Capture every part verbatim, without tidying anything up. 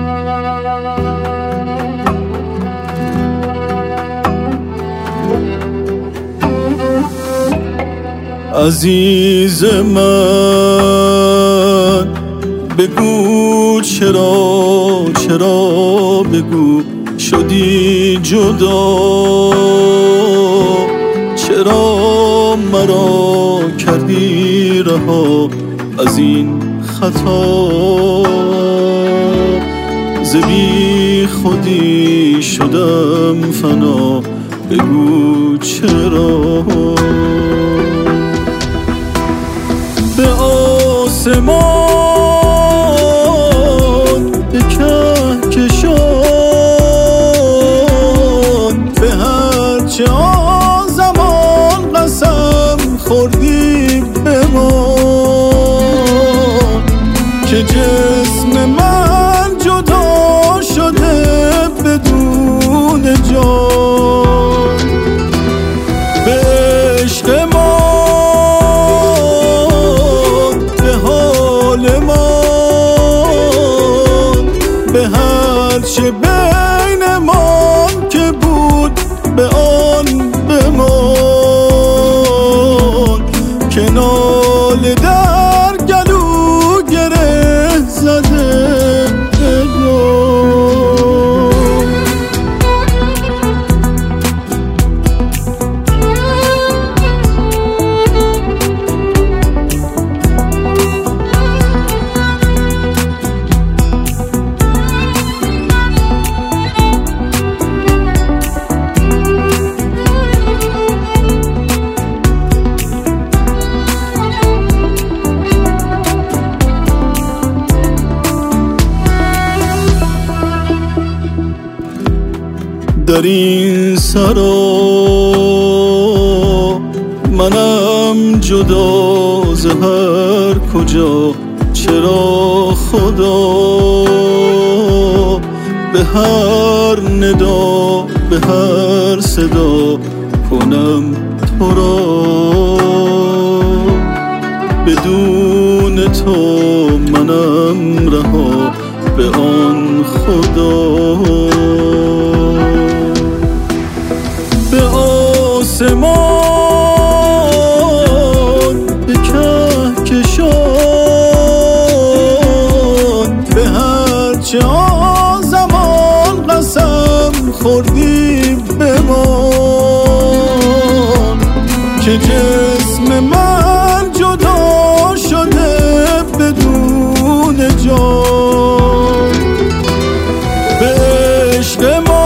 عزیز من بگو چرا چرا بگو شدی جدا، چرا مرا کردی رها از این خطا، ز بی خودی شدم فنا، بگو چرا. به آسمان به کهکشان به هرچه آزمان قسم خوردی به ما که جسم من جدا شده بدون جان. به عشق ما به هر چه بینمان که بود به آن بمان، که ناله در گلو گره زده در این سرا منم جدا ز هر کجا، چرا خدا به هر ندا به هر صدا کنم تو را، بدون تو منم رها به آن خدا. به آسمان به کهکشان به هرچه آزمان قسم خوردی بمان که جسم من جدا شده بدون جان. به عشق ما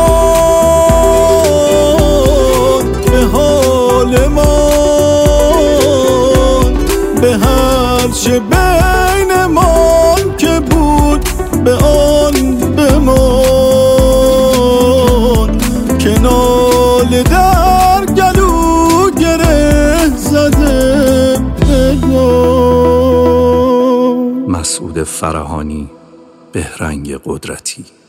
به هر چه بینمان که بود به آن بمان، که ناله در گلو گره زده بگو. مسعود فرهانی، بهرنگ قدرتی.